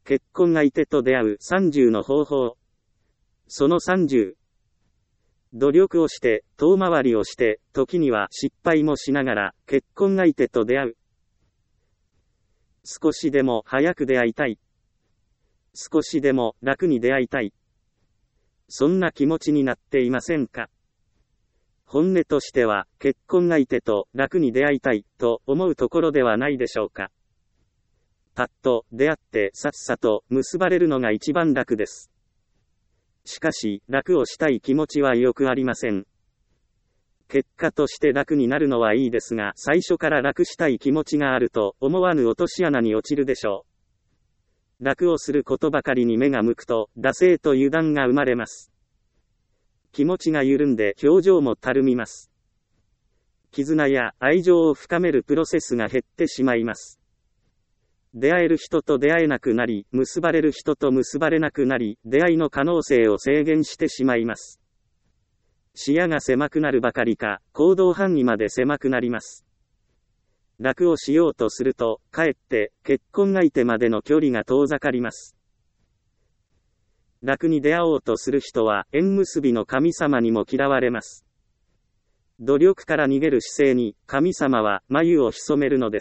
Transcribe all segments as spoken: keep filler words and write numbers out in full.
結婚相手と出会うさんじゅうの方法。そのさんじゅう。努力をして、遠回りをして、時には失敗もしながら、結婚相手と出会う。少しでも早く出会いたい。少しでも楽に出会いたい。そんな気持ちになっていませんか？本音としては、結婚相手と楽に出会いたいと思うところではないでしょうか。パッと出会ってさっさと結ばれるのが一番楽です。しかし、楽をしたい気持ちはよくありません。結果として楽になるのはいいですが、最初から楽したい気持ちがあると、思わぬ落とし穴に落ちるでしょう。楽をすることばかりに目が向くと、惰性と油断が生まれます。気持ちが緩んで表情もたるみます。絆や愛情を深めるプロセスが減ってしまいます。出会える人と出会えなくなり、結ばれる人と結ばれなくなり、出会いの可能性を制限してしまいます。視野が狭くなるばかりか、行動範囲まで狭くなります。楽をしようとすると、かえって結婚相手までの距離が遠ざかります。楽に出会おうとする人は、縁結びの神様にも嫌われます。努力から逃げる姿勢に、神様は眉を潜めるのです。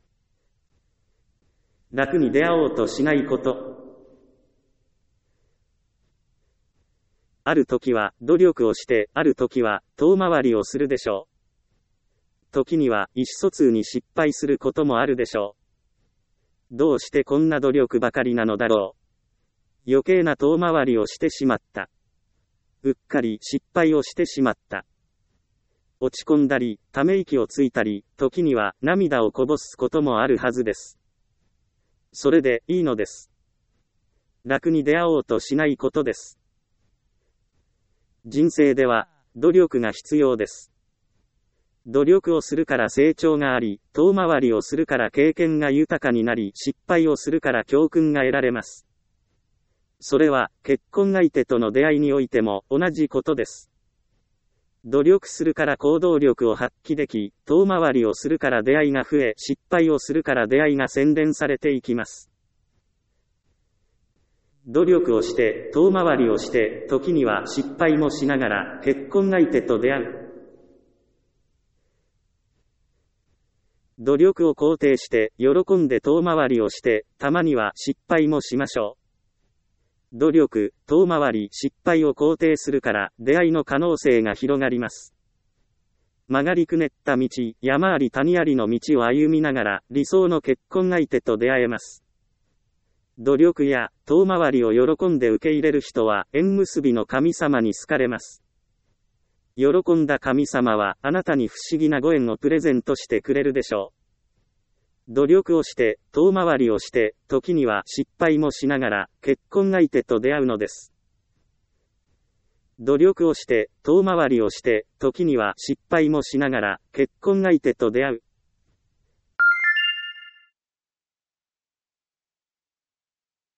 楽に出会おうとしないこと。ある時は努力をして、ある時は遠回りをするでしょう。時には意思疎通に失敗することもあるでしょう。どうしてこんな努力ばかりなのだろう。余計な遠回りをしてしまった。うっかり失敗をしてしまった。落ち込んだり、ため息をついたり、時には涙をこぼすこともあるはずです。それでいいのです。楽に出会おうとしないことです。人生では努力が必要です。努力をするから成長があり、遠回りをするから経験が豊かになり、失敗をするから教訓が得られます。それは結婚相手との出会いにおいても同じことです。努力するから行動力を発揮でき、遠回りをするから出会いが増え、失敗をするから出会いが洗練されていきます。努力をして、遠回りをして、時には失敗もしながら、結婚相手と出会う。努力を肯定して、喜んで遠回りをして、たまには失敗もしましょう。努力、遠回り、失敗を肯定するから、出会いの可能性が広がります。曲がりくねった道、山あり谷ありの道を歩みながら、理想の結婚相手と出会えます。努力や遠回りを喜んで受け入れる人は、縁結びの神様に好かれます。喜んだ神様は、あなたに不思議なご縁をプレゼントしてくれるでしょう。努力をして、遠回りをして、時には失敗もしながら、結婚相手と出会うのです。努力をして、遠回りをして、時には失敗もしながら、結婚相手と出会う。